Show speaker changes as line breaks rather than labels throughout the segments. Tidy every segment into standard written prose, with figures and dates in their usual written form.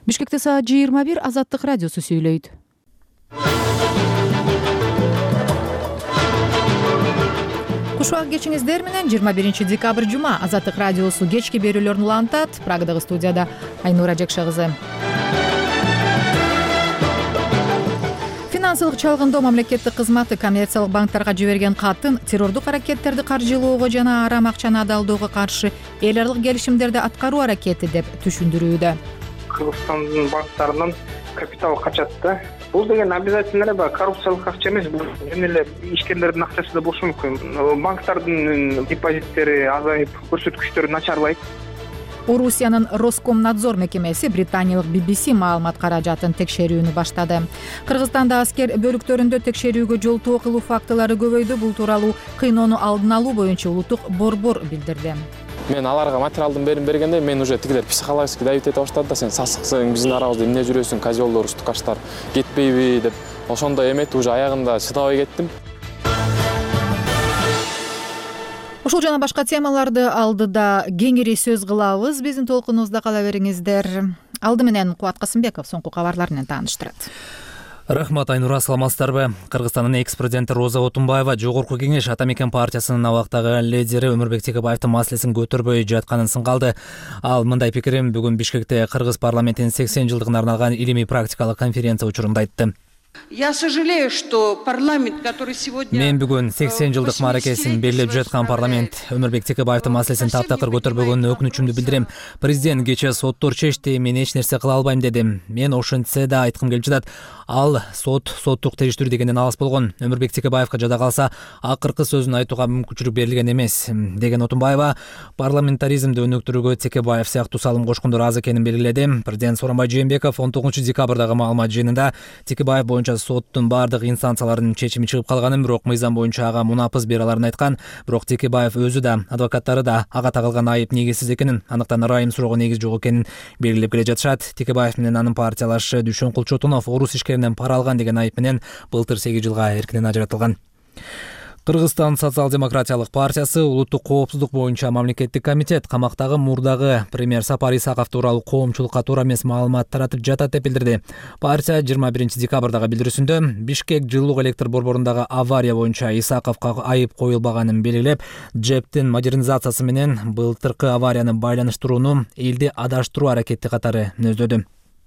Бишкекте саат 21 Азаттык радиосу сүйлөйт. Кушуак кечиңиздер менен 21 декабрь жума Азаттык радиосу кечки берүүлөрүн улантат. Прагадагы студияда Айнура Жекша кызы. Финансылык чалгындоо мамлекеттик кызматы коммерциялык банктарга жиберген катын террордук аракеттерди каржылоого жана арам акчаны адалдоого каршы эл аралык келишимдерди аткаруу аракети деп түшүндүрүүдө.
Кыргызстандын банктарынан капитал качат да. Бул деген обязательно коррупциялык акча эмес, жөн эле ишкерлердин акчасы да болушу мүмкүн. Банктардын депозиттери азайып, көрсөткүчтөрү начарлайт.
Орусиянын Роскомнадзор мекемеси британиялык BBC маалымат каражатын текшерүүнү баштады. Кыргызстанда аскер бөлүктөрүндө текшерүүгө жолтоо кылуу фактылары көбөйдү. Бул тууралуу кыйноону алдын алуу боюнча улуттук борбор билдирди.
Мен аларга материалдын бергенде мен уже тигилер психологически давить эте баштады да, сен сасыксың, биздин арабызда эмне жүрөсүң, козёлдор, устукаштар кетпейби деп. Ошондой эметип уже аягында чыдабай кеттим.
Ушул жана башка темаларды алдыда кеңири сөз кылабыз. Биздин толкунубузда кала бериңиздер. Алды менен Кубат Касымбеков соңку кабарлар менен тааныштырат.
Рахмат, Айнура, саламатсыздарбы? Кыргызстандын экс-президенти Роза Отунбаева Жогорку Кеңеш Ата Мекен партиясынын абактагы лидери Өмүрбек Текебаевдин маселесин көтөрбөй жатканын сынгалды. Ал мындай пикирин бүгүн Бишкекте Кыргыз парламентинин 80 жылдыгына арналган илимий практикалык конференция учурунда айтты.
Я сожалею, что парламент, который сегодня...
Мен бүгүн 80 жылдык мааракесин белгилеп жаткан парламент Өмүрбек Текебаевдин маселесин таптакыр көтөрбөгөнүнө өкүнүчүмдү билдирем. Президент кечээ соттор чечти, мен эч нерсе кыла албайм дедим. Мен ошентсе да айткым келип жатат. Ал соттук териштирүү дегенден алыс болгон. Өмүрбек Текебаевга жада калса акыркы сөзүн айтууга мүмкүнчүлүк берилген эмес деген Отунбаева парламентаризмди өнүктүрүүгө Текебаев сыяктуу салым кошкондор аз экенин белгиледи. Президент Сооронбай Жээнбеков 19 декабрдагы маалымат жыйынында Текебаев боюнча соттун бардык инстанцияларынын чечими чыгып калганын, бирок мыйзам боюнча ага мунапыз бере аларын айткан. Бирок Текебаев өзү да, адвокаттары да ага тагылган айып негизсиз экенин, андыктан ырайым суроого негиз жок экенин белгилеп келе жатышат. Текебаев менен анын партиялашы Дүйшөн Кулчотунов орус ишкеринен пара алган деген айып менен былтыр 8 жылга эркинен ажыратылган. Кыргызстан социал-демократиялык партиясы улуттук коопсуздук боюнча мамлекеттик комитет камактагы мурдагы премьер Сапар Исаков тууралуу коомчулукка туура эмес маалымат таратып жатат деп билдирди. Партия 21 декабрдагы билдирүүсүндө Бишкек жылуулук электр борборундагы авария боюнча Исаковго айып коюлбаганын белгилеп, ЖЭПтин модернизациясы менен былтыркы аварияны байланыштырууну элди адаштыруу аракети катары мүнөздөдү.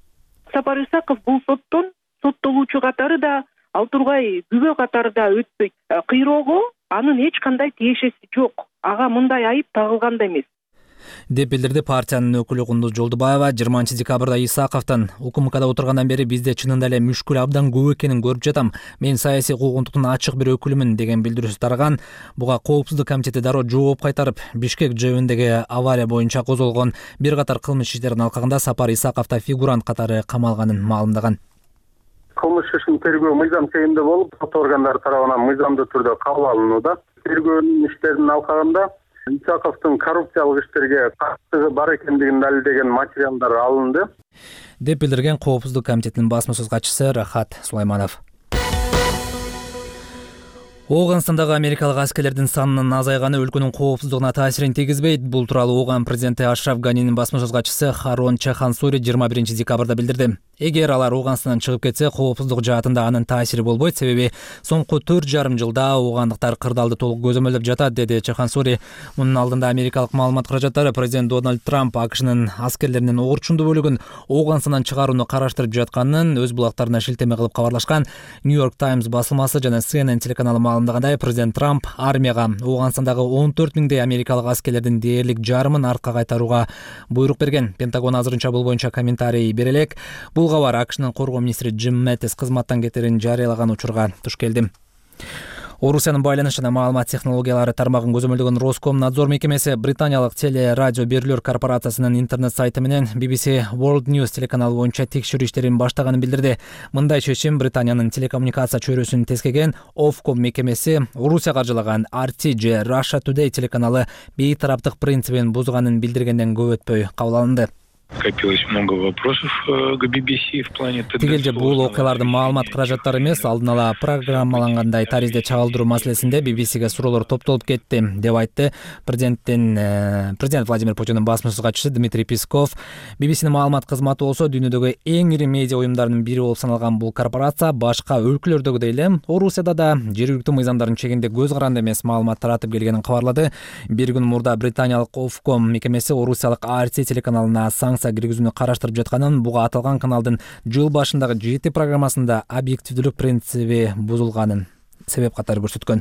Сапар Исаков бул соттон соттолуучу катары да, ал тургай күбө катары да өтпөйт. Кыйроого анын эч кандай тиешеси жок. Ага мындай айып тагылган да эмес
деп билдирди партиянын өкүлү Кундуз Жолдубаева. 20 декабрда Исаковдон УКМКда отургандан бери бизде чынында эле мүшкүл абдан көп экенин көрүп жатам. Мен саясий куугунтуктун ачык бир өкүлүмүн деген билдирүүсү тараган. Буга коопсуздук комитети дароо жооп кайтарып, Бишкек ЖЭБиндеги авария боюнча козголгон бир катар кылмыш иштеринин алкагында Сапар Исаков да фигурант катары камалганын маалымдаган.
Кылмыш ишин тергөө мыйзам чегинде болуп, сот органдары тарабынан мыйзамдуу түрдө кабыл алынууда. Тергөөнүн иштеринин алкагында Исаковдун коррупциялык иштерге катышыгы бар экендигин далилдеген материалдар алынды
деп билдирген коопсуздук комитетинин басма сөз катчысы Рахат Сулайманов. Оганстандагы америкалык аскерлердин санынын азайганы өлкөнүн коопсуздугуна таасирин тийгизбейт. Бул тууралуу Оган президенти Ашраф Ганинин басма сөз катчысы Харон Чахансури 21 декабрда билдирди. Эгер алар Оганстандан чыгып кетсе, коопсуздук жаатында анын таасири болбойт, себеби соңку 4,5 жылда оогандыктар кырдаалды толук көзөмөлдөп жатат, деди Чахансури. Мунун алдында америкалык маалымат каражаттары президент Дональд Трамп АКШнын аскерлеринин орчундуу бөлүгүн Оганстандан чыгарууну караштырып жатканын өз булактарына шилтеме кылып кабарлашкан. Нью-Йорк Таймс басылмасы жана CNN телеканалы маалымдагандай, президент Трамп армияга Оганстандагы 14 миңдей америкалык аскерлердин дээрлик жарымын артка кайтарууга буйрук берген. Пентагон азырынча бул боюнча комментарий бере элек. Бул кабар АКШнын коргоо министри Джим Мэттис кызматтан кетерин жарыялаган учурга туш келди. Орусиянын байланыш жана маалымат технологиялары тармагын көзөмөлдөгөн Роскомнадзор мекемеси британиялык теле-радио берүүлөр корпорациясынын интернет сайты менен BBC World News телеканалы боюнча текшерүү иштерин баштаганын билдирди. Мындай чечим Британиянын телекоммуникация чөйрөсүн тескеген Ofcom мекемеси Орусия каржылаган RT Russia Today телеканалы бейтараптык принцибин бузганын билдиргенден көп өтпөй кабыл алынды.
Копилось много вопросов к BBC в плане
Тигелже бул окуялардын маалымат каражаттары эмес, алдын ала программалангандай таризде чагылдыруу маселесинде BBC-ге суроолор топтолуп кетти деп айтты президент Владимир Путиндин басмачы катчысы Дмитрий Песков. BBC-нин маалымат кызматы болсо дүйнөдөгү эң ири медиа уюмдарынын бири болуп саналган бул корпорация башка өлкөлөрдөгүдөй эле Орусияда да жергиликтүү мыйзамдардын чегинде көз каранды эмес маалымат таратып келгенин кабарлады. Бир күн мурда британиялык Ofcom мекемеси Орусиялык RT телеканалына санкция киргизүүнү караштырып жатканын, буга аталган каналдын жыл башындагы 7 программасында объективдүүлүк принциби бузулганын себеп катары көрсөткөн.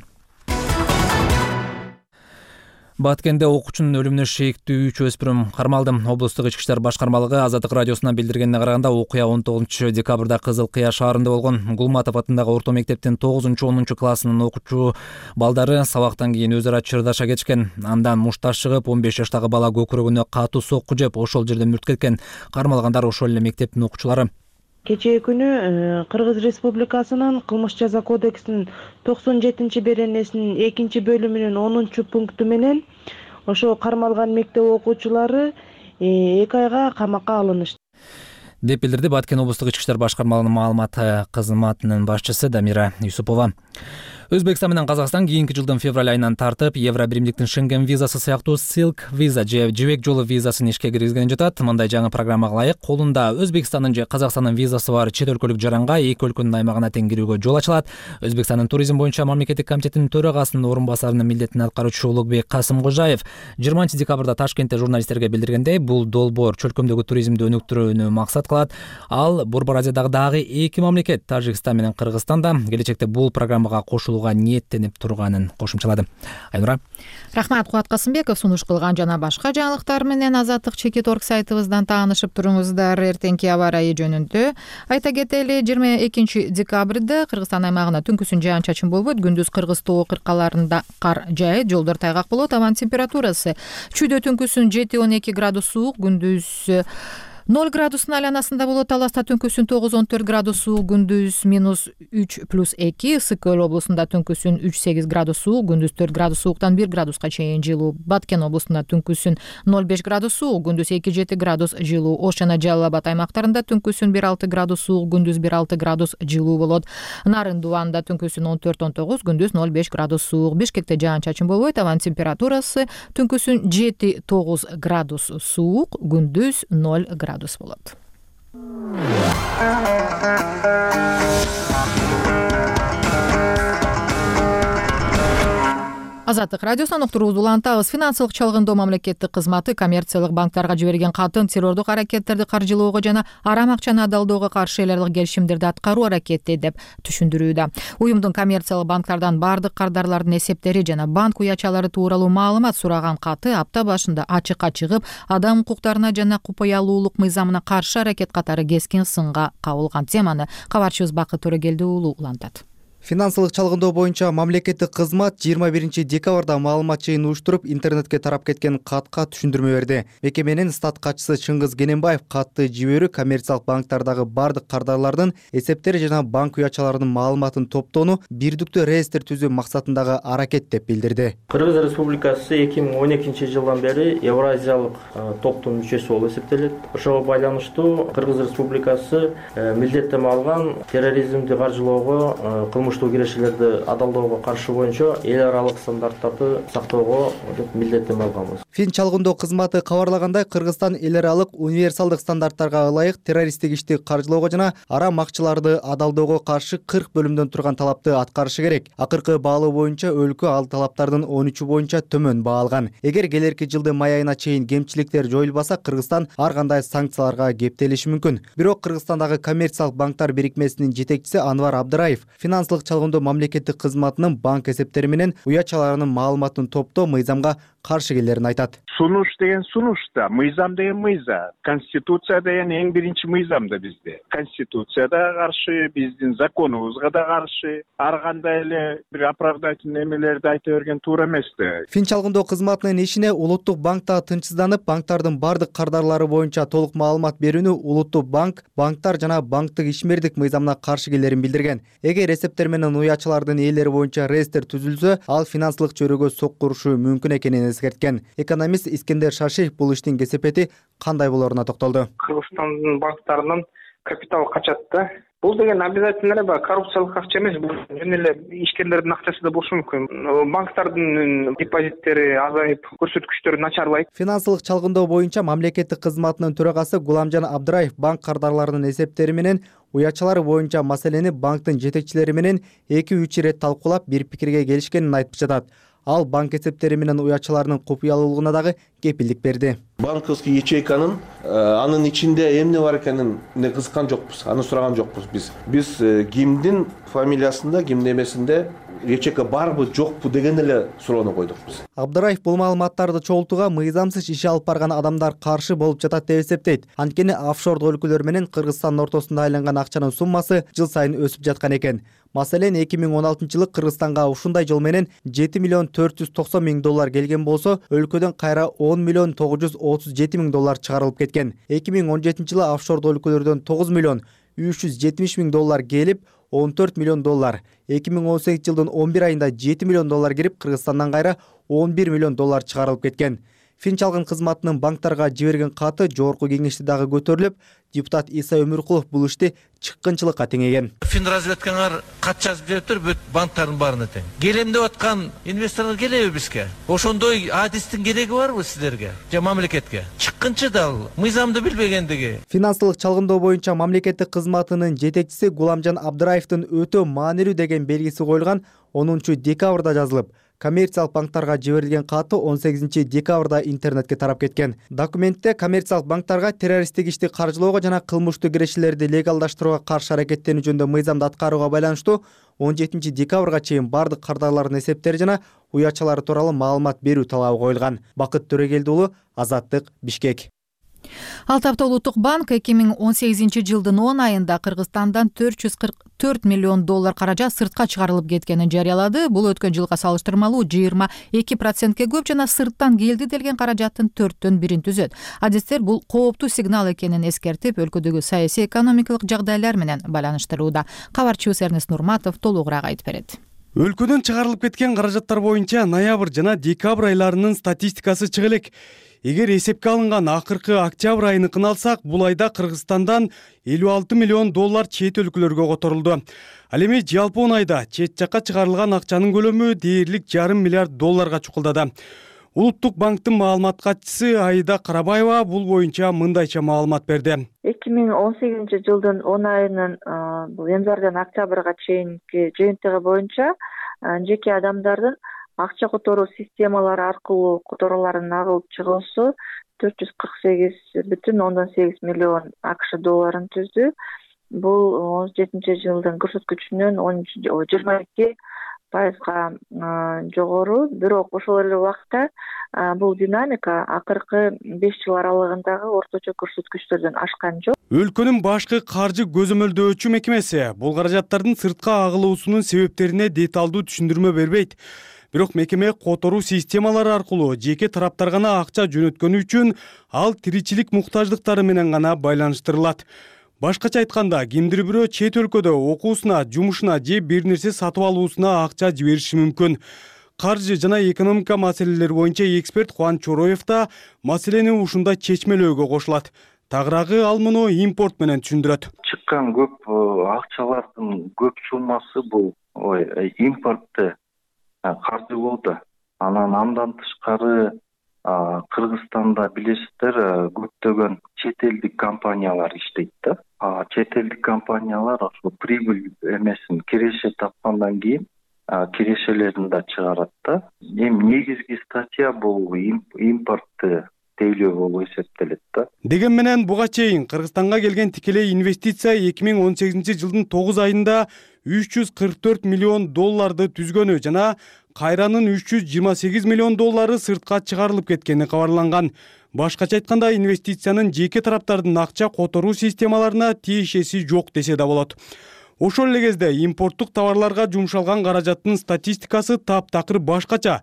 Баткенде окуучунун өлүмүнө шейиктүү 3 өспүрүм кармалды. Облустук ички иштер башкармалыгы Азаттык радиосуна билдиргенине караганда, окуя 19 декабрда Кызыл Кыя шаарында болгон. Гулматов атындагы орто мектептин 9-10 классынын окуучу балдары сабактан кийин өз ара чырдаша кетишкен. Андан мушташ чыгып, 15 жаштагы бала көкүрөгүнө катуу сокку жеп, ошол жерде мүрт кеткен. Кармалгандар ошол эле мектептин окуучулары.
Кечээ күнү Кыргыз Республикасынын Кылмыш жаза кодексинин 97-беренесинин 2-бөлүмүнүн 10-пункту менен ошо кармалган мектеп окуучулары 2 айга камакка алынышты
деп билдирди Баткен облустук ички иштер башкармалыгынын маалымат кызматынын башчысы Дамира Юсупова. Өзбекстан менен Казакстан кийинки жылдын февраль айынан тартып евро биримдиктин Шенген визасы сыяктуу Silk виза же жибек жолу визасын ишке киргизген жатат. Мындай жаңы программага ылайык колунда Өзбекстандын же Казакстандын визасы бар чет өлкөлүк жаранга эки өлкөнүн аймагына тең кирүүгө жол ачылат. Өзбекстандын туризм боюнча мамлекеттик комитетинин төрагасынын орун басарынын милдетин аткаруучу Улукбек Касымкожаев 20 декабрда Ташкентте журналисттерге билдиргендей, бул долбоор чөлкөмдөгү туризмди өнүктүрүүнү максат кылат. Ал Борбор Азиядагы дагы эки мамлекет Тажикстан менен Кыргызстан да келечекте бул программага кошулууга ниеттенип турганын кошумчалады. Айнура.
Рахмат, Кубат Касымбеков сунуш кылган жана башка жаңылыктар менен Азаттык.org сайтыбыздан таанышып туруңуздар. Эртеңки аба ырайы жөнүндө айта кетели, 22 декабрда Кыргызстан аймагына түнкүсүн жаан-чачын болбойт, күндүз Кыргыз тоо кыркаларында кар жаайт, жолдор тайгак болот. Абан температурасы чүйдө түнкүсүн 7-12 градус суук, күндүз 0 градустун айланасында болот. Таласта түнкүсүн 9-14 градус суук, күндүз -3+2. Ысык-Көл облусунда түнкүсүн 3-8 градус суук, күндүз 4 градус сууктан 1 градуска чейин жылуу. Баткен облусунда түнкүсүн 0,5 градус суук, күндүз 2-7 градус жылуу. Ош жана Жалал Абад аймактарында түнкүсүн 1,6 градус суук, күндүз 1,6 градус жылуу болот. Нарын Дуванда түнкүсүн 14-19, күндүз 0,5 градус суук. Бишкекте жаан-чачын болбойт. Абан температурасы түнкүсүн 7-9 градус суук, күндүз 0 градус болот. Азаттык радиосунан уктуруубузду улантабыз. Финансылык чалгындоо мамлекеттик кызматы коммерциялык банктарга жиберген катын террордук аракеттерди каржылоого жана арам акчаны адалдоого каршы эл аралык келишимдерди аткаруу аракети деп түшүндүрүүдө. Уюмдун коммерциялык банктардан бардык кардарлардын эсептери жана банк уячалары тууралуу маалымат сураган каты апта башында ачыкка чыгып, адам укуктарына жана купаялуулук мыйзамына каршы аракет катары кескин сынга кабылган. Теманы кабарчыбыз Бакыт Төрөгелди уулу улантат.
Финансылык чалгындоо боюнча мамлекеттик кызмат 21 декабрда маалымат жыйын уюштуруп, интернетке тарап кеткен катка түшүндүрмө берди. Мекеменин стат катчысы Чыңгыз Кененбаев катты жиберүү коммерциялык банктардагы бардык кардарлардын эсептери жана банк уячаларынын маалыматын топтоону бирдиктүү реестр түзүү максатындагы аракет деп билдирди.
Кыргыз Республикасы 2012 жылдан бери Евразиялык топтун мүчөсү болуп эсептелет. Ошого байланыштуу Кыргыз Республикасы милдеттеме алган терроризмди каржылоого, кылмыштуу кирешелерди адалдоого каршы боюнча эл аралык стандарттарды сактоого деп милдеттеме алганбыз.
Фин чалгындоо кызматы кабарлагандай, Кыргызстан эл аралык универсалдык стандарттарга ылайык террористтик ишти каржылоого жана арам акчаларды адалдоого каршы 40 бөлүмдөн турган талапты аткарышы керек. Акыркы баалоо боюнча өлкө ал талаптардын 13 боюнча төмөн баалган. Эгер келерки жылдын май айына чейин кемчиликтер жоюлбаса, Кыргызстан ар кандай санкцияларга кептелиши мүмкүн. Бирок Кыргызстандагы коммерциялык банктар бирикмесинин жетекчиси Анвар Абдыраев финансылык чалгындоо мамлекеттик кызматынын банк эсептери менен уячаларынын маалыматын топтоо мыйзамга каршы келерин айтат.
Сунуш деген сунуш да, мыйзам деген мыйзам. Конституция деген эң биринчи мыйзам да бизде. Конституцияда каршы, биздин законубузга да каршы. Ар кандай эле бир оправдательный эмелерди айта берген туура эмес да.
Фин чалгындоо кызматынын ишине улуттук банкта тынчсызданып, банктардын бардык кардарлары боюнча толук маалымат берүүнү улуттук банк, банктар жана банктык ишмердик мыйзамына каршы келерин билдирген. Эгер эсептер эсептер менен уячылардын ээлери боюнча реестр түзүлсө, ал финансылык чөйрөгө соккурушу мүмкүн экенин эскерткен. Экономист Искендер Шашиев бул иштин кесепети кандай болоруна токтолду.
Кыргызстандын банктарынан капитал качат да. Бул деген обязательно коррупциялык акча эмес, бул жөн эле ишкерлердин акчасы да болушу мүмкүн. Банктардын депозиттери азайып, көрсөткүчтөрү начарлайт.
Финансылык чалгындоо боюнча мамлекеттик кызматынын төрагасы Гуламжан Абдыраев банк кардарларынын эсептери менен уячалары боюнча маселени банктын жетекчилери менен 2-3 ирет талкуулап бир пикирге келишкенин айтып жатат. Ал банк эсептери менен уячаларынын купуялуулугуна дагы кепилдик берди.
Банковский ячейканын анын ичинде эмне бар экенин кызыккан жокпуз, аны сураган жокпуз биз. Биз кимдин фамилиясында, кимдин эмесинде ячейка барбы, жокпу деген эле суроону койдук биз.
Абдыраев бул маалыматтарды чогултууга мыйзамсыз иш алып барган адамдар каршы болуп жатат деп эсептейт. Анткени офшордук өлкөлөр менен Кыргызстандын ортосунда айланган акчанын суммасы жыл сайын өсүп жаткан экен. Маселен 2016-жылы Кыргызстанга ушундай жол менен 7 миллион 490 миң доллар келген болсо, өлкөдөн кайра 10 миллион 937 миң доллар чыгарылып кеткен. 2017-жылы офшордук өлкөлөрдөн 9 миллион 370 миң доллар келип, 14 миллион доллар. 2018 жылдын 11 айында 7 миллион доллар кирип, Кыргызстандан кайра 11 миллион доллар чыгарылып кеткен. Финчалгын кызматынын банктарга жиберген каты жогорку кеңеште дагы көтөрүлүп, депутат Иса Өмүркулов бул ишти чыккынчылыкка теңеген.
Финразведкаңар кат жазып бериптир, бүт банктардын баарына тең. Келем деп аткан инвесторлор келеби бизге? Ошондой адистин кереги барбы силерге? Же мамлекетке? Чыккынчы дал, мыйзамды билбегендиги.
Финансылык чалгындоо боюнча мамлекеттик кызматынын жетекчиси Гуламжан Абдыраевдин өтө маанилүү деген белгиси коюлган 10 декабрда жазылып, коммерциялык банктарга жиберилген каты 18 декабрда интернетке тарап кеткен. Документте коммерциялык банктарга террористтик ишти каржылоого жана кылмыштуу кирешелерди легалдаштырууга каршы аракеттенүү жөнүндө мыйзамды аткарууга байланыштуу 17 декабрга чейин бардык кардарлардын эсептери жана уячалары тууралуу маалымат берүү талабы коюлган. Бакыт Төрөгелди уулу, Азаттык, Бишкек.
Алтапта Улуттук банк 2018 жылдын 10 айында Кыргызстандан 444 миллион доллар каражат сыртка чыгарылып кеткенин жарыялады. Бул өткөн жылга салыштырмалуу 22%ке көп жана сырттан келди делген каражаттын 4төн 1-ин түзөт. Адистер бул кооптуу сигнал экенин эскертип, өлкөдөгү саясий экономикалык жагдайлар менен байланыштырууда. Кабарчыбыз Эрнест Нурматов толугураак айтып берет.
Өлкөдөн чыгарылып кеткен каражаттар боюнча ноябрь жана декабрь айларынын статистикасы чыга элек. Эгер эсепке алынган акыркы октябрь айыныкын алсак, бул айда Кыргызстандан 56 миллион доллар чет өлкөлөргө которулду. Ал эми жалпы 10 айда чет жакка чыгарылган акчанын көлөмү дээрлик 0,5 миллиард долларга чукулдады. Улуттук банктын маалымат катчысы Аида Карабаева бул боюнча мындайча маалымат берди.
2018 жылдын 10 айынын январдан октябрга чейинки жыйынтыгы боюнча жеке адамдардын акча которуу системалары аркылуу которууларын агылып чыгуусу 448,8 миллион АКШ долларын түздү. Бул 17 жылдын көрсөткүчүнөн 22%га жогору. Бирок ошол эле убакта бул динамика акыркы 5 жыл аралыгындагы орточо көрсөткүчтөрдөн ашкан жок.
Өлкөнүн башкы каржы көзөмөлдөөчү мекемеси бул каражаттардын сыртка агылуусунун себептерине деталдуу түшүндүрмө бербейт. Бирок мекеме которуу системалары аркылуу жеке тараптар гана акча жөнөткөнү үчүн ал тиричилик муктаждыктары менен гана байланыштырылат. Башкача айтканда, кимдир бирөө чет өлкөдө окуусуна, жумушуна же бир нерсе сатып алуусуна акча жибериши мүмкүн. Каржы жана экономика маселелери боюнча эксперт Кубан Чороев да маселени ушундай чечмелөөгө кошулат. Тагыраагы ал муну импорт менен түшүндүрөт.
Чыккан көп акчалардын көп суммасы бул импортты каржы болду. Анан андан тышкары Кыргызстанда билесиздер көптөгөн чет элдик компаниялар иштейт да. Чет элдик компаниялар ошо прибыль эмесин киреше тапкандан кийин кирешелерин да чыгарат да. Эми негизги статья бул импортты тейлөө болуп эсептелет да.
Деген менен буга чейин Кыргызстанга келген тикелей инвестиция 2018 жылдын 9 айында 344 миллион долларды түзгөнү жана кайранын 328 миллион доллары сыртка чыгарылып кеткени кабарланган. Башкача айтканда, инвестициянын жеке тараптардын акча которуу системаларына тиешеси жок десе да болот. Ошол эле кезде импорттук товарларга жумшалган каражаттын статистикасы таптакыр башкача.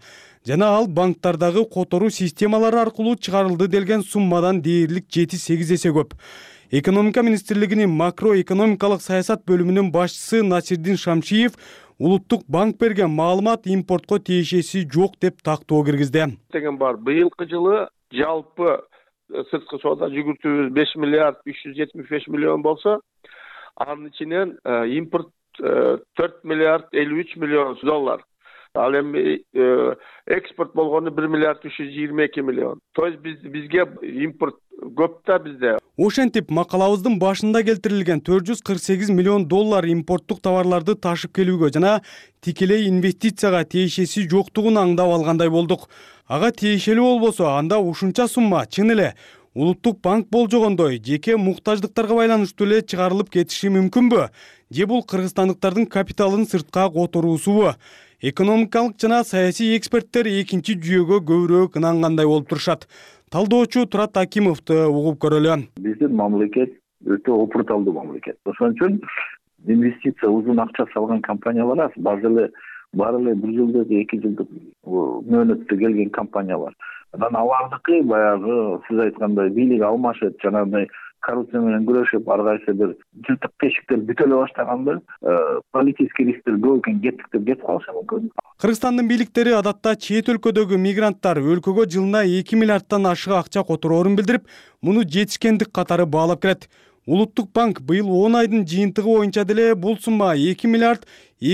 жана ал банктардагы которуу системалары аркылуу чыгарылды делген суммадан дээрлик 7-8 эсе көп. Экономика министрлигинин макроэкономикалык саясат бөлүмүнүн башчысы Насирдин Шамшиев улуттук банк берген маалымат импортко тиешеси жок деп тактоо киргизди.
Деген бар. Быйылкы жылы жалпы сырткы соода жүгүртүүбүз 5 миллиард 375 миллион болсо, анын ичинен импорт 4 миллиард 53 миллион доллар. Ал эми экспорт болгону 1 миллиард 322 миллион. То есть бизге импорт көп да бизде.
Ошентип макалабыздын башында келтирилген 448 миллион доллар импорттук товарларды ташып келүүгө жана тикелей инвестицияга тиешеси жоктугун аңдап алгандай болдук. Ага тиешелүү болбосо, анда ушунча сумма чын эле улуттук банк болжогондой жеке муктаждыктарга байланыштуу эле чыгарылып кетиши мүмкүнбү? Же бул кыргызстандыктардын капиталын сыртка которуусубу? Экономикалык жана саясий эксперттер экинчи жүйөгө көбүрөөк ынангандай болуп турушат. Талдоочу Турат Акимовду угуп көрөлү.
Биздин мамлекет өтө опурталдуу мамлекет. Ошон үчүн инвестиция узун акча салган компаниялар аз. Баары эле 1 жылдык, 2 жылдык мөөнөттө келген компаниялар. Анан алардыкы баягы сиз айткандай бийлик алмашып, жанагындай коррупция менен күрөшүп, ар кайсы бир жылтык тешиктер бүтө эле баштаганда политический рисктер көп экен, кеттик деп кетип калышы мүмкүн.
Кыргызстандын бийликтери адатта чет өлкөдөгү мигранттар өлкөгө жылына 2 миллиарддан ашык акча котороорун билдирип, муну жетишкендик катары баалап келет. Улуттук банк быйыл 10 айдын жыйынтыгы боюнча деле бул сумма 2 миллиард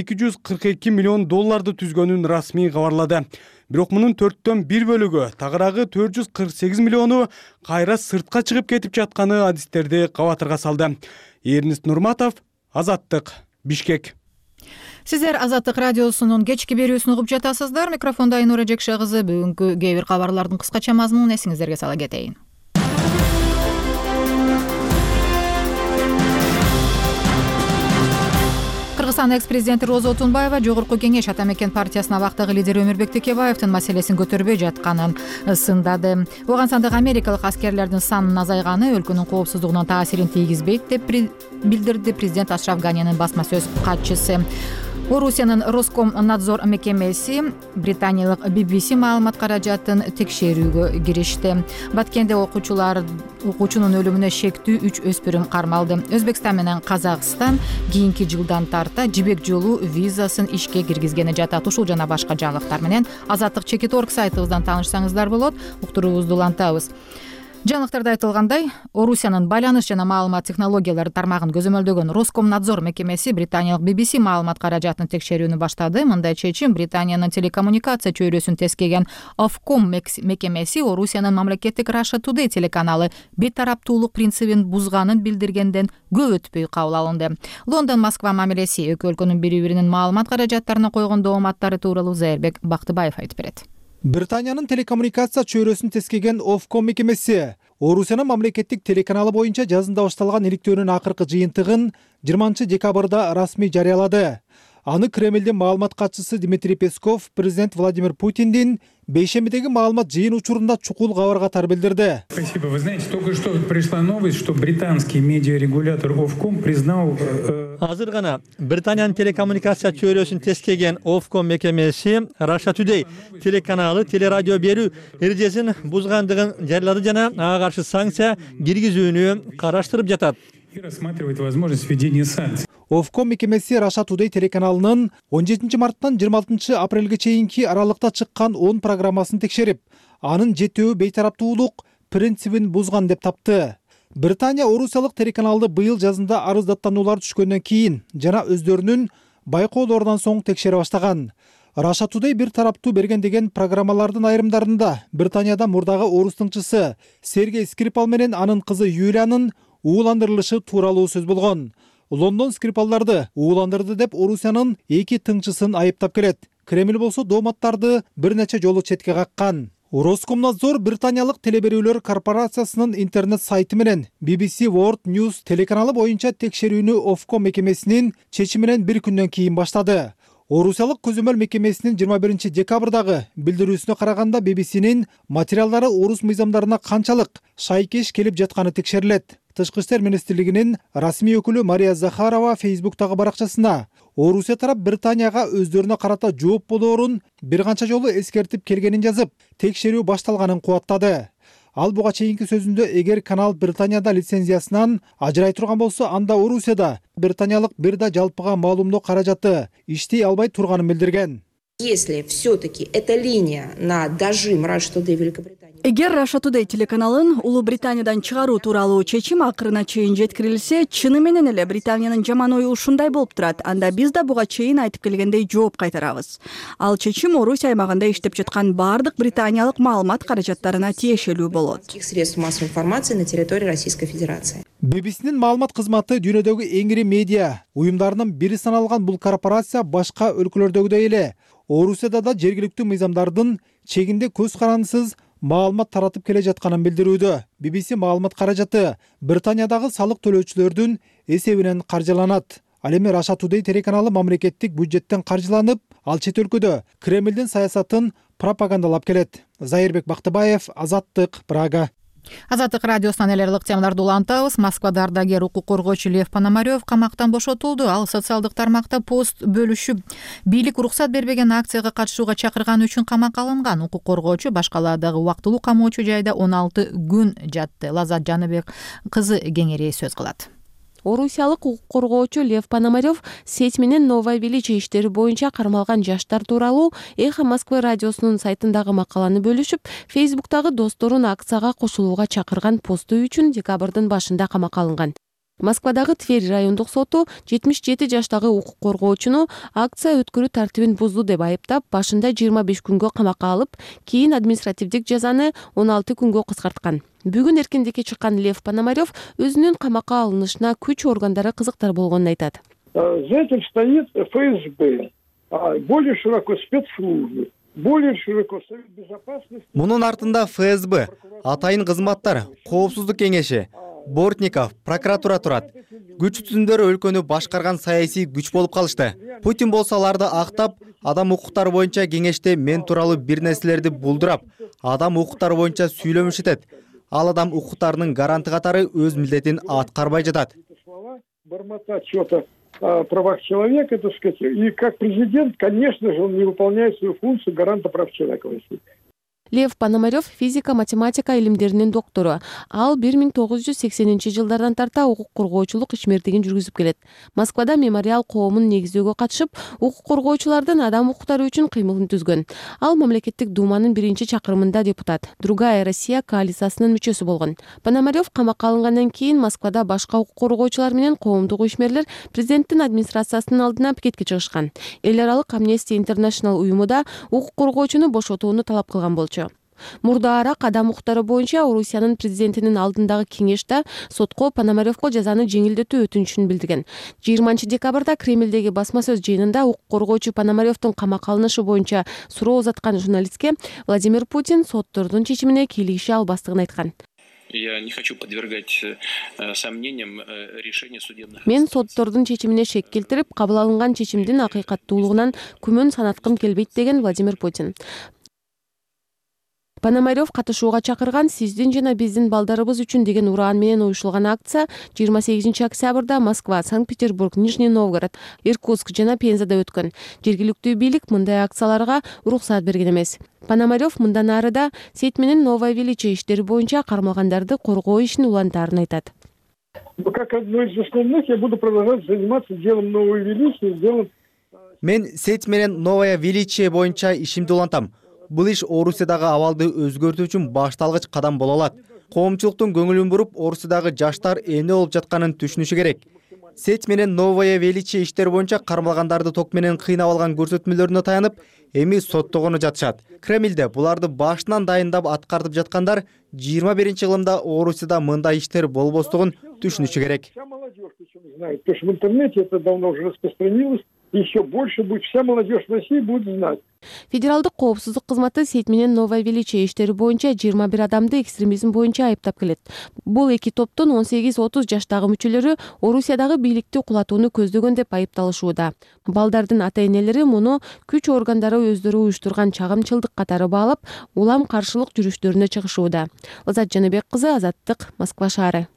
242 миллион долларды түзгөнүн расмий кабарлады. Бирок мунун 4төн 1 бөлүгү, тагыраагы 448 миллиону кайра сыртка чыгып кетип жатканы адистерди кабатырга салды. Эрнест Нурматов, Азаттык, Бишкек.
Сиздер Азаттык радиосунун кечки берүүсүн угуп жатасыздар. Микрофондо Айнура Жекше кызы. Бүгүнкү кээ бир кабарлардын кыскача мазмунун эсиңиздерге сала кетейин. Кыргызстан экс-президенти Роза Отунбаева Жогорку Кеңеш Ата Мекен партиясынын абактагы лидери Өмүрбек Текебаевдин маселесин көтөрбөй жатканын сындады. Оған сандык америкалык аскерлердин санынын азайганы өлкөнүн коопсуздугуна таасирин тийгизбейт деп билдирди президент Ашраф Ганинин басма сөз катчысы. Орусиянын Роскомнадзор мекемеси британиялык BBC маалымат каражатын текшерүүгө киришти. Баткенде окуучунун өлүмүнө шектүү 3 өспүрүм кармалды. Өзбекстан менен Казакстан кийинки жылдан тарта жибек жолу визасын ишке киргизгени жатат. Ушул жана башка жаңылыктар менен Азаттык Чекит.org сайтыбыздан таанышсаңыздар болот. Уктуруубузду улантабыз. Жаңылыктарда айтылгандай, Орусиянын байланыш жана маалымат технологиялары тармагын көзөмөлдөгөн Роскомнадзор мекемеси британиялык BBC маалымат каражатын текшерүүнү баштады. Мындай чечим Британиянын телекоммуникация чөйрөсүн тескеген Ofcom мекемеси Орусиянын мамлекеттик Russia Today телеканалы бейтараптуулук принцибин бузганын билдиргенден көп өтпөй кабыл алынды. Лондон Москва мамилеси эки өлкөнүн бири-биринин маалымат каражаттарына койгон дооматтары тууралуу Зайырбек Бактыбаев айтып берет.
Британиянын телекоммуникация чөйрөсүн тескеген Ofcom мекемеси Орусиянын мамлекеттик телеканалы боюнча жазында башталган иликтөөнүн акыркы жыйынтыгын 20 декабрда расмий жарыялады. Аны Кремлдин маалымат катчысы Дмитрий Песков президент Владимир Путиндин бейшембидеги маалымат жыйын учурунда чукул кабар катары билдирди.
Спасибо. Вы знаете, только что пришла новость, что британский медиарегулятор Ofcom признал...
Азыр гана Британиянын телекоммуникация чөйрөсүн тескеген Ofcom мекемеси Russia Today телеканалы телерадио берүү эрежесин бузгандыгын жарыялады жана ага каршы санкция киргизүүнү караштырып жатат.
И рассматривает возможность введения санкций.
Ofcom мекемеси Russia Today телеканалынын 17 марттан 26 апрелге чейинки аралыкта чыккан 10 программасын текшерип, анын 7-өө бейтараптуулук принцибин бузган деп тапты. Британия орусиялык телеканалды быйыл жазында арыздаттануулар түшкөндөн кийин жана өздөрүнүн байкоолорунан соң текшере баштаган. Russia Today бир тараптуу берген деген программалардын айрымдарында Британияда мурдагы орус тыңчысы Сергей Скрипал менен анын кызы Юлиянын ууландырылышы тууралуу сөз болгон. Лондон Скрипалдарды ууландырды деп Орусиянын эки тыңчысын айыптап келет. Кремль болсо дооматтарды бир нече жолу четке каккан. Роскомнадзор Британиялык телеберүүлөр корпорациясынын интернет сайты менен BBC World News телеканалы боюнча текшерүүнү Ofcom мекемесинин чечими менен бир күндөн кийин баштады. Орусиялык көзөмөл мекемесинин 21 декабрдагы билдирүүсүнө караганда BBC'нин материалдары орус мыйзамдарына канчалык шайкеш келип жатканы текшерилет. Тышкы иштер министрлигинин расмий өкүлү Мария Захарова Фейсбуктагы баракчасына Орусия тарап Британияга өздөрүнө карата жооп болоорун бир канча жолу эскертип келгенин жазып, текшерүү башталганын кубаттады. Ал буга чейинки сөзүндө эгер канал Британияда лицензиясынан ажырай турган болсо, анда Орусияда британиялык бир да жалпыга маалымдоо каражаты иштей албай турганын билдирген.
Если все-таки эта линия на дожим Russia Today Великобритания.
Эгер Russia Today телеканалын Улуу Британиядан чыгаруу тууралуу чечим акырына чейин жеткирилсе, чыны менен эле Британиянын жаман ою ушундай болуп турат. Анда биз да буга чейин айтып келгендей жооп кайтарабыз. Ал чечим Орусия аймагында иштеп жаткан бардык британиялык маалымат каражаттарына тиешелүү болот.
Средств массовой информации на территории Российской Федерации.
BBC-нин маалымат кызматы дүйнөдөгү эң ири медиа уюмдарынын бири саналган бул корпорация башка өлкөлөрдөгүдөй эле Орусияда да жергиликтүү мыйзамдардын чегинде көз карандысыз маалымат таратып келе жатканын билдирүүдө. BBC маалымат каражаты Британиядагы салык төлөөчүлөрдүн эсебинен каржыланат. Ал эми Russia Today телеканалы мамлекеттик бюджеттен каржыланып, ал чет өлкөдө Кремлдин саясатын пропагандалап келет. Зайырбек Бактыбаев, Азаттык, Прага.
Азаттык радиосунан эле темаларды улантабыз. Москвада ардагер укук коргоочу Лев Пономарев камактан бошотулду. Ал социалдык тармакта пост бөлүшүп, бийлик уруксат бербеген акцияга катышууга чакырганы үчүн камакка алынган. Укук коргоочу башкалардагы убактылуу камоочу жайда 16 күн жатты. Лазат Жаныбек кызы кеңири сөз кылат.
Орусиялык укук коргоочу Лев Пономарев сеть менен Новое Величие иштери боюнча кармалган жаштар тууралуу Эхо Москвы радиосунун сайтындагы макаланы бөлүшүп, Фейсбуктагы досторун акцияга кошулууга чакырган посту үчүн декабрдын башында камакка алынган. Москвадагы Тверь райондук соту 77 жаштагы укук коргоочуну акция өткөрүү тартибин бузду деп айыптап, башында 25 күнгө камакка алып, кийин административдик жазаны 16 күнгө кыскарткан. Бүгүн эркиндикке чыккан Лев Пономарев өзүнүн камакка алынышына күч органдары кызыктар болгонун айтат.
За этим стоит ФСБ, более широко спецслужбы, более широко Совет Безопасности.
Мунун артында ФСБ, атайын кызматтар, коопсуздук кеңеши, Бортников, прокуратура турат. Күч түзүндөрү өлкөнү башкарган саясий күч болуп калышты. Путин болсо аларды актап, адам укуктары боюнча кеңеште мен тууралуу бир нерселерди булдурап, адам укуктары боюнча сүйлөмүш этет. Ал адам укуктарынын гаранты катары өз милдетин аткарбай жатат.
Бормотать что-то о правах человека, так сказать, и как президент, конечно же, он не выполняет свою функцию гаранта прав человека в России.
Лев Пономарев физика, математика илимдеринин доктору. Ал 1980-жылдардан тарта укук коргоочулук ишмердигин жүргүзүп келет. Москвада мемориал коомун негиздөөгө катышып, укук коргоочулардын адам укуктары үчүн кыймылын түзгөн. Ал мамлекеттик думанын биринчи чакырымында депутат, Другая Россия коалициясынын мүчөсү болгон. Пономарев камакка алынгандан кийин Москвада башка укук коргоочулар менен коомдук ишмерлер президенттин администрациясынын алдына пикетке чыгышкан. Эл аралык Amnesty International уюму да укук коргоочуну бошотууну талап кылган болчу. Мурдаараак адам укуктары боюнча Орусиянын президентинин алдындагы кеңеште сотко Пономаревго жазаны жеңилдетүү өтүнүчүн билдирген. 20 декабрда Кремлдеги басма сөз жыйынында укук коргоочу Пономаревдин камакка алынышы боюнча суроо узаткан журналистке Владимир Путин соттордун чечимине кийлигише албастыгын айткан.
Я не хочу подвергать сомнениям решения судебных.
Мен соттордун чечимине шек келтирип, кабыл алынган чечимдин акыйкаттуулугунан күмөн санаткым келбейт деген Владимир Путин. Пономарев катышууга чакырган сиздин жана биздин балдарыбыз үчүн деген ураан менен уюштурулган акция 28 октябрда Москва, Санкт-Петербург, Нижний Новгород, Иркутск жана Пензада өткөн. Жергиликтүү бийлик мындай акцияларга уруксат берген эмес. Пономарев мындан ары да сеть менен Новое Величие иштери боюнча кармалгандарды коргоо ишин улантаарын айтат.
Как одно из основных я буду продолжать заниматься делом Новое Величие, делом.
Мен сеть менен Новое Величие боюнча ишимди улантам. Бул иш Орусиядагы абалды өзгөртүү үчүн башталгыч кадам боло алат. Коомчулуктун көңүлүн буруп, Орусиядагы жаштар эмне болуп жатканын түшүнүшү керек. Сеть менен Новое Величие иштери боюнча кармалгандарды ток менен кыйнап алган көрсөтмөлөрүнө таянып, эми соттогону жатышат. Кремлде буларды башынан дайындап аткартып жаткандар 21-кылымда Орусияда мындай иштер болбостугун түшүнүшү керек.
Вся молодежь причем знает, потому что в интернете это давно уже распространилось. Еще больше будет, вся молодежь в России будет знать.
Федералдык коопсуздук кызматы сеть менен Новое Величие иштери боюнча 21 адамды экстремизм боюнча айыптап келет. Бул эки топтун 18-30 жаштагы мүчөлөрү Орусиядагы бийликти кулатууну көздөгөн деп айыпталышууда. Балдардын ата-энелери муну күч органдары өздөрү уюштурган чагымчылдык катары баалап, улам каршылык жүрүштөрүнө чыгышууда. Лазат Жаныбек кызы, Азаттык, Москва шаары.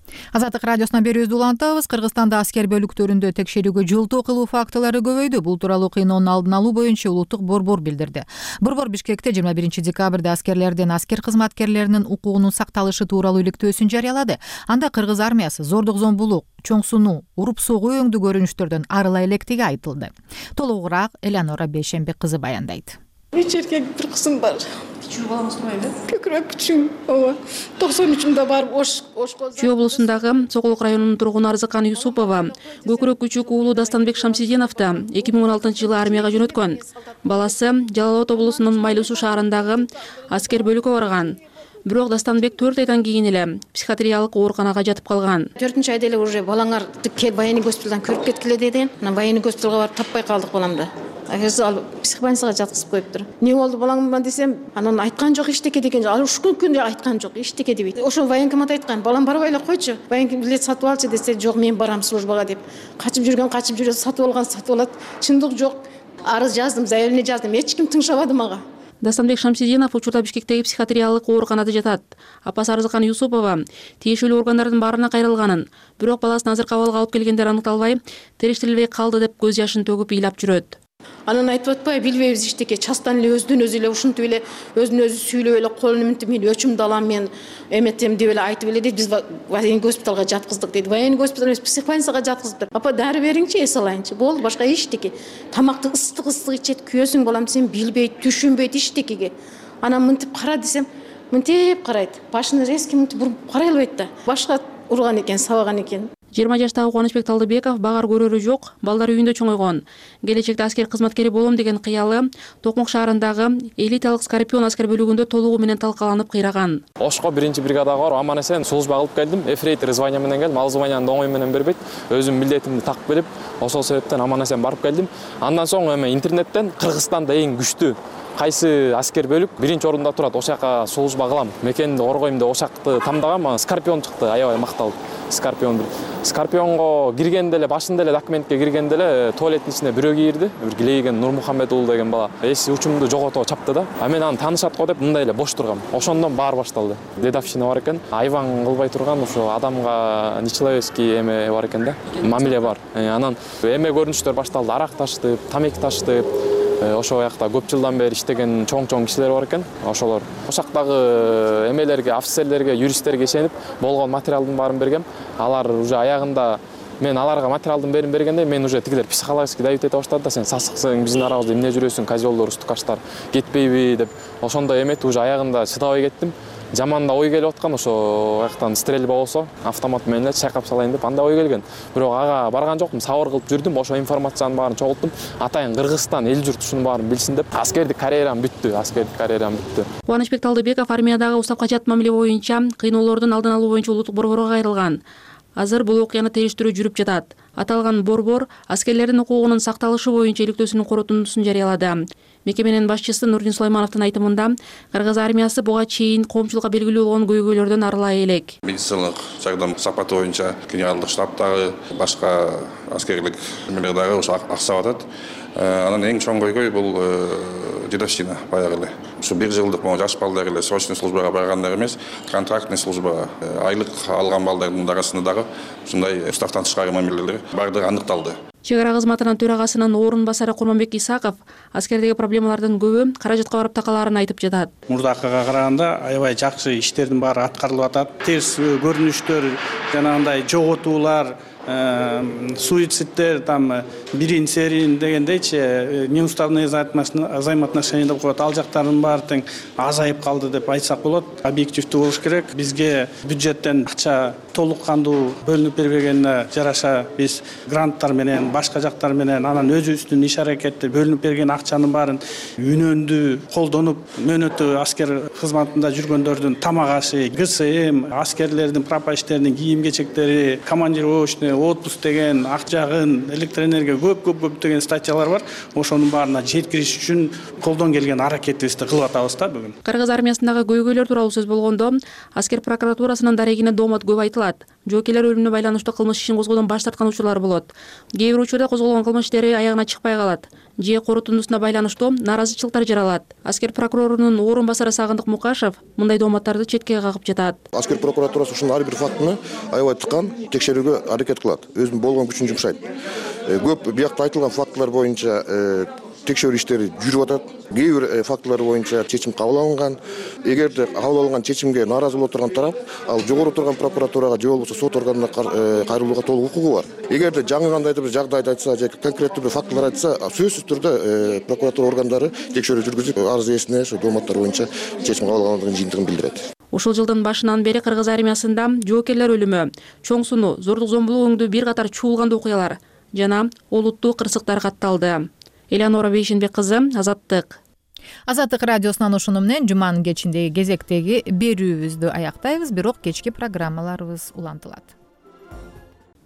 Азаттык радиосуна берүүбүздү улантабыз. Кыргызстанда аскер бөлүктөрүндө текшерүүгө жылтоо кылуу фактылары көбөйдү. Бул тууралуу кыйноонун алдын алуу боюнча улуттук борбор билдирди. Борбор Бишкекте 21 декабрда аскерлердин аскер кызматкерлеринин укугунун сакталышы тууралуу иликтөөсүн жарыялады. Анда кыргыз армиясы зордук зомбулук, чоң сунуу, уруп согуу өңдүү көрүнүштөрдөн арыла электиги айтылды. Толугураак Элеонора Бейшенбек кызы баяндайт.
Үч эркек, бир кызым бар. Кичүү балаңыз турбайбы? Көкүрөк күчүң. Ооба. 93-ында барып Ошко.
Чүй облусундагы Сокулук районунун тургуну Арзыкан Юсупова көкүрөк күчүк уулу Дастанбек Шамсидиновду 2016-жылы армияга жөнөткөн. Баласы Жалал Абад облусунун Майлуу Суу шаарындагы аскер бөлүккө барган. Бирок Дастанбек 4 айдан кийин эле психиатриялык ооруканага жатып калган.
4-айда эле уже балаңар кел военный госпиталдан көрүп кеткиле деди. Анан военный госпиталга барып таппай калдык баламды. Ал психбольницага жаткызып коюптур. Не болду балаңма десем, анан айткан жок эчтеке деген жок. Ал ушул күндө айткан жок эчтеке дебейт. Ошо военкомат айткан, балам барбай эле койчу. Военком билет сатып алчы десе, жок мен барам службага деп. Качып жүрөт, сатып алат. Чындык жок. Арыз жаздым, заявление жаздым. Эч ким тыңшабады мага.
Дастанбек Шамсидинов учурда Бишкектеги психиатриялык ооруканада жатат. Апасы Арзыкан Юсупова тиешелүү органдардын баарына кайрылганын, бирок баласын азыр кабалга алып келгендер аныкталбай, териштирилбей калды деп көз жашын төгүп ыйлап жүрөт.
Анан айтып атпайбы, билбейбиз эчтеке, частан эле өзүн өзү ушинтип эле өзүн өзү сүйлөп эле колун минтип мен өчүмдү алам, мен эметем деп эле айтып эле дейт. Биз военный госпиталга жаткыздык дейт. Военный госпитал эмес, психбольницага жаткыздыптыр. Апа дары бериңчи, эс алайынчы. Болду, башка эчтеке. Тамакты ыстык ичет, күйөөсүң балам десем, билбейт, түшүнбөйт эчтекеге. Анан мынтип кара десем, мынтип карайт. Башын резко мынтип буруп карай албайт да. Башка урган экен, сабаган экен.
20 жаштагы Кубанычбек Талдыбеков багар көрөрү жок, балдар үйүндө чоңойгон. Келечекте аскер кызматкери болом деген кыялы Токмок шаарындагы элиталык Скорпион аскер бөлүгүндө толугу менен талкаланып кыйраган.
Ошко 1-бригадага барып аман эсен служба кылып келдим. Эфрейтор звания менен келдим. Ал званияны оңой менен бербейт. Өзүм милдетимди такып келип, ошол себептен аман эсен барып келдим. Андан соң эми интернеттен Кыргызстанда эң күчтүү кайсы аскер бөлүк биринчи орунда турат, ошол жака служба кылам, мекенди коргойм деп ошол жакты тандагам. Скорпион чыкты, аябай макталып. Скорпионго киргенде эле, башында эле документке киргенде эле туалеттин ичине бирөө кирди. Бир Гилейген Нурмухаммед уулу деген бала. Эси учумду жогото чапты да. А мен аны таанышат го деп мындай эле бош тургам. Ошондон баары башталды. Дедовщина бар экен. Айван кылбай турган ошо адамга нечеловецкий эме бар экен да. Мамиле бар. Анан эме көрүнүштөр башталды. Арак таштып, тамеки таштып. Ошол жакта көп жылдан бери иштеген чоң кишилер бар экен. Ошолор ошактагы эмелерге, офицерлерге, юристтерге ишенип болгон материалдын баарын бергем. Алар уже аягында мен аларга материалдын бергенде мен уже тигилер психологически давить эте баштады да, сен сасыксың, биздин арабызда эмне жүрөсүң, козелдор, устукаштар, кетпейби деп. Ошондой эметип уже аягында чыдабай кеттим. Жаман да ой келип аткан, ошо жактан стрельба болсо автомат менен эле чайкап салайын деп андай ой келген. Бирок ага барган жокмун, сабыр кылып жүрдүм. Ошо информациянын баарын чогулттум. Атайын Кыргызстан эл журт ушунун баарын билсин деп. Аскердик карьерам бүттү.
Кубанычбек Талдыбеков армиядагы устапка жат мамиле боюнча кыйноолордун алдын алуу боюнча улуттук борборго кайрылган. Азыр бул окуяны териштирүү жүрүп жатат. Аталган борбор аскерлердин укугунун сакталышы боюнча иликтөөсүнүн корутундусун жарыялады. Мекеменин башчысы Нурдин Сулаймановдун айтымында, Кыргыз армиясы буга чейин коомчулукка белгилүү болгон көйгөйлөрдөн арылай элек.
Медициналык жардам сапаты боюнча генералдык штабтагы, башка аскерлик эмелердагы ошо аксап атат. Анан эң чоң көйгөй бул дедовщина баягы эле. Ушу 1 жылдык жаш балдар эле срочный службага баргандар эмес, контрактный службага айлык алган балдардын арасында дагы ушундай устактан тышкары мамилелер бардыгы аныкталды.
Чек ара кызматынын төрагасынын орун басары Курманбек Исаков аскердеги проблемалардын көбү каражатка барып такалаарын айтып жатат.
Мурдакыга караганда аябай жакшы иштердин баары аткарылып атат. Терс көрүнүштөр, жанагындай жоготуулар, суицидтер, там бирин серин дегендейчи, неуставные взаимоотношения деп коет, ал жактардын баары тең азайып калды деп айтсак болот. Объективдүү болуш керек. Бизге бюджеттен акча толук кандуу бөлүнүп бербегенине жараша биз гранттар менен, башка жактар менен, анан өзүбүздүн иш аракетти бөлүнүп берген акчанын баарын үнөндүү колдонуп, мөөнөтү аскер кызматында жүргөндөрдүн тамак ашы, ГСМ, аскерлердин прапорщиктердин кийим кечектери, командировочный отпуск деген, ак жагын, электроэнергия көп деген статьялар бар. Ошонун баарына жеткириш үчүн колдон келген аракетибизди кылып атабыз да бүгүн.
Кыргыз армиясындагы көйгөйлөр тууралуу сөз болгондо, аскер прокуратурасынын дарегине доомат көп айтылат. Жоокейлер өлүмүнө байланыштуу кылмыш ишин козгоодон баш тарткан учурлар болот. Кээ бир учурда козголгон кылмыш ишери аягына чыкпай калат.
же корутундусуна байланыштуу нааразычылыктар жаралат. Аскер прокурорунун орун басары Сагындык Мукашев мындай дооматтарды четке кагып жатат.
Аскер прокуратурасы ушунун ар бир фактыны аябай тыкан текшерүүгө аракет кылат, өзүнүн болгон күчүн жумшайт. Көп биякта айтылган фактылар боюнча текшерүү иштери жүрүп атат. Кээ бир фактылар боюнча чечим кабыл алынган. Эгерде кабыл алынган чечимге нааразы болуп турган тарап, ал жогору турган прокуратурага же болбосо сот органына кайрылууга толук укугу бар. Эгерде жаңы кандайдыр бир жагдайды айтса же конкреттүү бир фактылар айтса, сөзсүз түрдө прокуратура органдары текшерүү жүргүзүп, арыз ээсине ошо дооматтар боюнча чечим кабыл алгандыгын жыйынтыгын билдирет.
Ушул жылдын башынан бери Кыргыз армиясында жоокерлер өлүмү, чоң сунуу, зордук зомбулук өңдүү бир катар чуулган окуялар жана олуттуу кырсыктар катталды. Элеонора Бейшенбек кызы, Азаттык.
Азаттык радиосунан ушуну менен жуманын кечиндеги кезектеги берүүбүздү аяктайбыз, бирок кечки программаларыбыз улантылат.